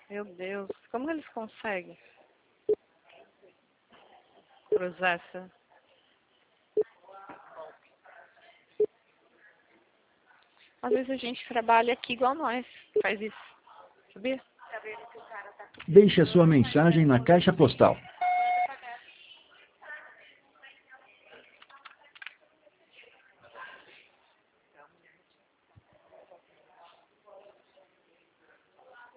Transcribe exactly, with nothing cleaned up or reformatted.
Meu Deus, como eles conseguem cruzar essa... Às vezes a gente trabalha aqui igual nós, faz isso, sabia? Deixe a sua mensagem na caixa postal